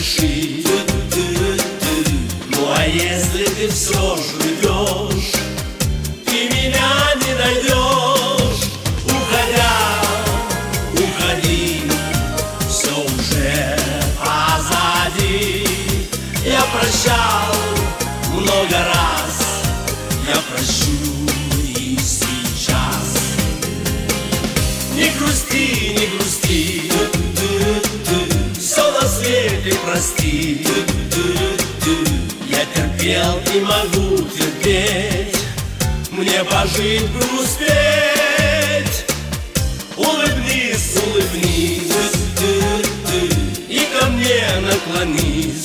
спеши. Ну а если ты все ждешь и меня не найдешь, уходи, все уже позади. Я прощал много раз, я прощу и сейчас. Не грусти, не грусти, все на свете прости. Я терпел и могу терпеть, мне пожить бы успеть. Улыбнись, улыбнись и ко мне наклонись.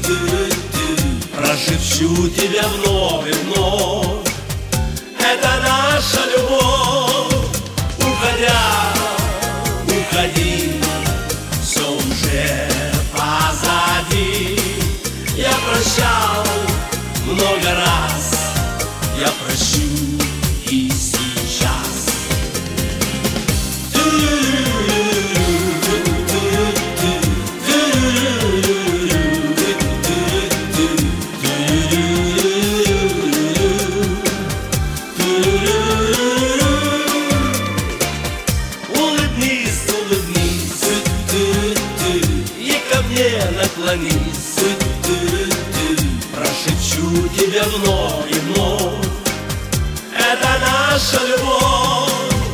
Прошепчу тебя вновь и вновь, это наша любовь. Уходи, все уже позади. Я прощал много раз, я прощу и сейчас. Улыбнись, улыбнись и ко мне наклонись. Прошепчу тебя вновь и вновь, это наша любовь.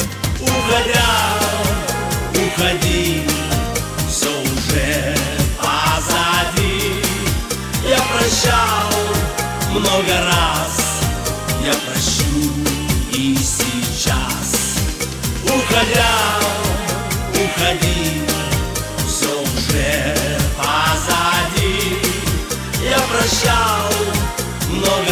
Уходи, все уже позади. Я прощал много раз, я прощу и сейчас. Уходи, все уже позади. Я прощал много